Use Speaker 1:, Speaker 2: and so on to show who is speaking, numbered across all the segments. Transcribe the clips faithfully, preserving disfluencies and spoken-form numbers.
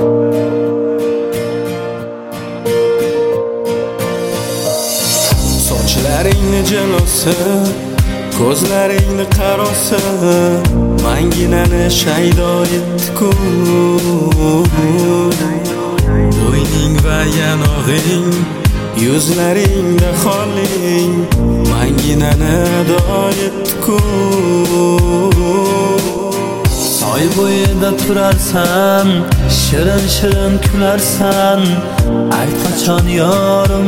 Speaker 1: Sochlaringni jilosi, ko'zlaringni qarosi manginani shaydo etdi-ku. Bo'yning va yanog'ing, yuzlaringda xoling manginani ado etdi-ku.
Speaker 2: Soy bo'yida turarsan, shirin shirin kularsan, ayt qachon yorim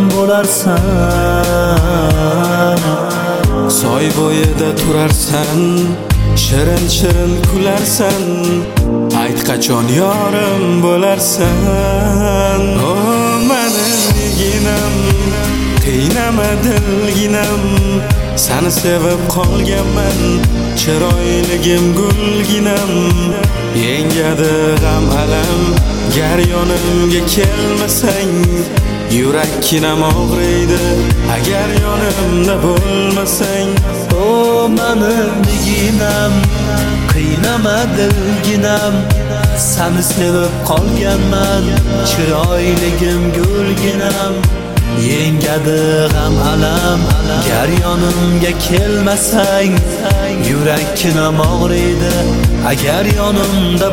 Speaker 2: bo'larsan.
Speaker 1: Soy bo'yida turarsan, shirin shirin kularsan, ayt qachon yorim bo'larsan. O mening niginam, qiynama dilginam, seni sevib qolganman, chiroyligim gulginam. Yengadi g'am alam, gar yonimga kelmasang, yurakkinam og'riydi agar yonimda bo'lmasang.
Speaker 2: O mening niginam, qiynama dilginam, seni sevib qolganman, chiroyligim gulginam. Yengadi g'am alam, gar yonimga kelmasang, yurakkinam og'riydi agar yonimda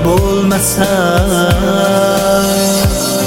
Speaker 2: bo'lmasang.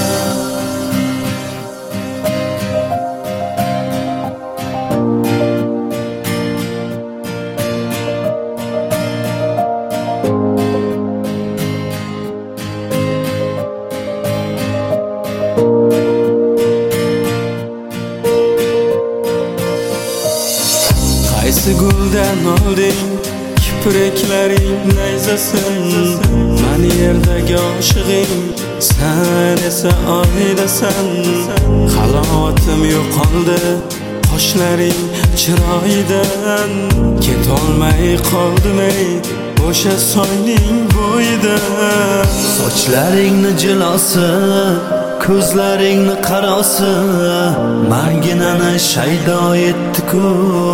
Speaker 1: Qaysi guldan olding kipriklaring nayzasin, mani yerdagi oshig'ing, sen esa oydasan. Halovatim yo'qoldi qoshlaring chiroyidan, ketolmay qoldim ey o'sha soyning bo'yida.
Speaker 2: Sochlaringni jilosi, ko'zlaringni qarosi manginani shaydo etdi-ku.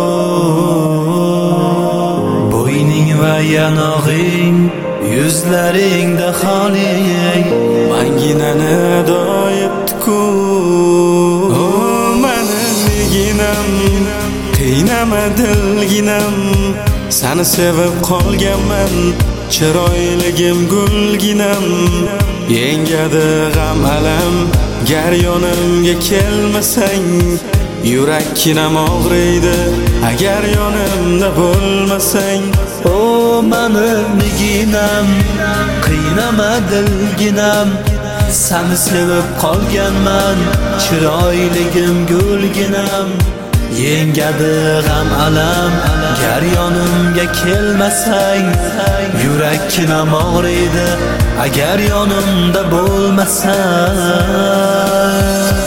Speaker 2: Bo'yning va yanog'ing, yuzlaringda xoling
Speaker 1: manginani ado etdi-ku. O mening niginam, qiynama dilginam, seni sevib qolganman, chiroyligim gulginam. Yengadi g'am alam, gar yonimga kelmasang, yurakkinam og'riydi agar yonimda bo'lmasang.
Speaker 2: O mening niginam, qiynama dilginam, seni sevib qolganman, chiroyligim gulginam. Yengadi g'am alam, gar yonimga kelmasang, yurakkinam og'riydi agar yonimda bo'lmasang.